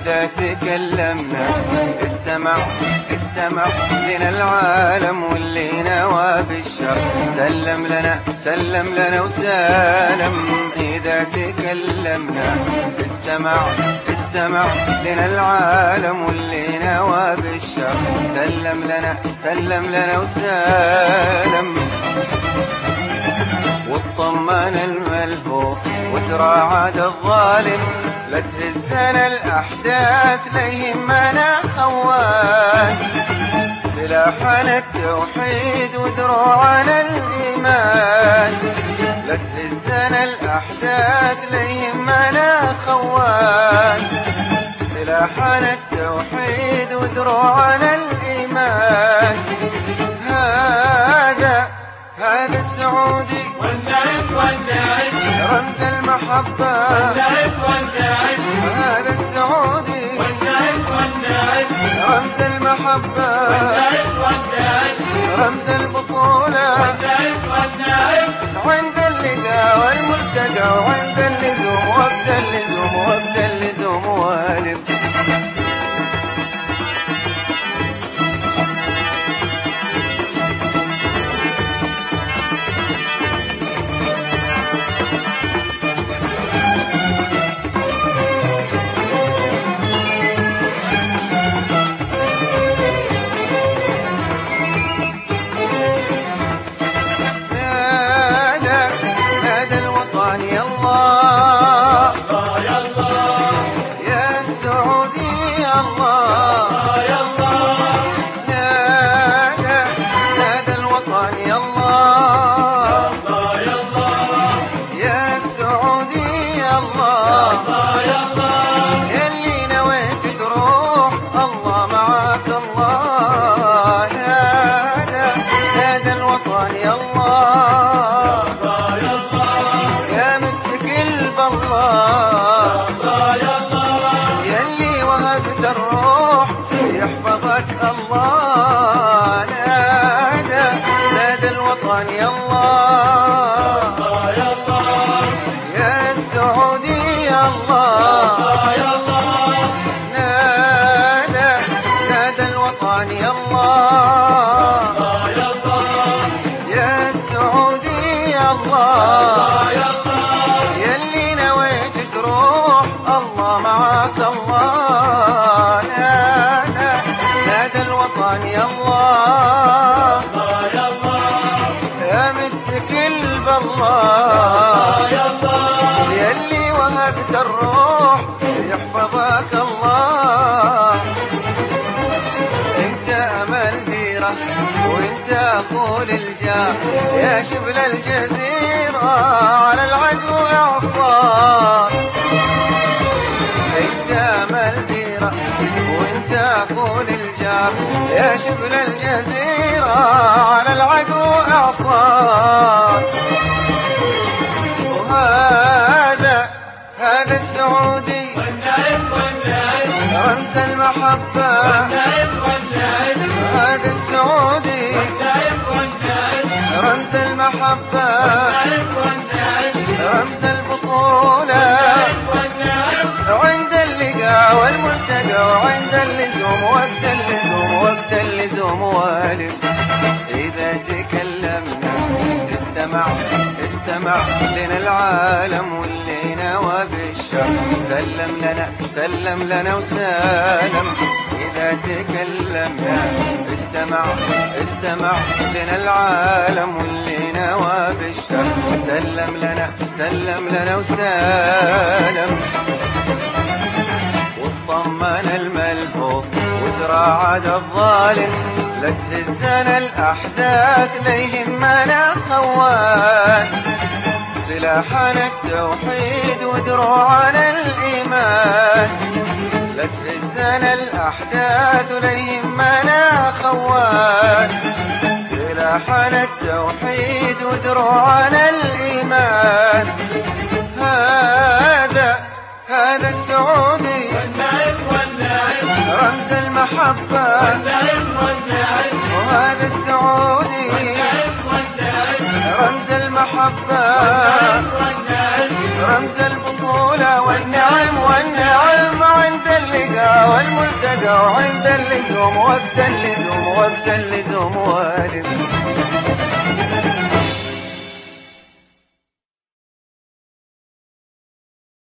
إذا تكلمنا استمع استمع لنا العالم واللي نوى بالشر سلم لنا سلم لنا وسلم. إذا تكلمنا استمع استمع لنا العالم واللي نوى بالشر سلم لنا سلم لنا وسلم. واطمن الملهوف وتراعد الظالم لا تهزنا الأحداث لا يهمنا خوان. سلاحنا التوحيد ودروعنا الإيمان لا تهزنا الأحداث لا يهمنا خوان. سلاحنا التوحيد ودروعنا الإيمان. هذا السعودي والنعم رمز المحبة والنعم هذا السعودي والنعم رمز المحبة والنعم رمز البطولة والنعم عند اللقاء والملتقى وعند اللزوم وقت اللزوم وقت اللزوم والد. يلي نويت تروح الله معاك الله. نادى الوطن يا الله يا متكل بالله يلي وهبت الروح يحفظك الله. نادى الوطن يا الله يا السعودي يا الله. نادى الوطن يا الله يا السعودي يا الله. يلي نويت تروح الله معاك الله. نادى الوطن يا الله يا متكل بالله يلي وهبت الروح يحفظك الله. انت امل ديره وانت اخو للجاه يا شبل الجزيره على العدو اعصار. انت امل ديره وانت اخو للجاه يا شبل الجزيره على العدو اعصار. هذا السعودي رمز المحبة هذا السعودي رمز المحبة رمز البطولة عند اللقاء والملتقى وعند اللزوم وقت اللزوم وقت اللزوم والد. إذا تكلمنا استمع استمع لنا العالم واللي نوى بالشر سلم لنا سلم لنا وسلم. إذا تكلمنا استمع استمع لنا العالم واللي نوى بالشر سلم لنا سلم لنا وسلم. واطمن الملهوف وتراعد الظالم لا تهزنا الأحداث لا يهمنا خوان. سلاحنا التوحيد ودروعنا الإيمان لا تهزنا الأحداث لا يهمنا خوان. سلاحنا التوحيد ودروعنا الإيمان. هذا السعودي رمز المحبة وهذا السعودي رمز المحبة رمز البطولة والنعم والنعم عند اللقاء والملتقى وعند اللزوم وقت اللزوم وقت اللزوم والد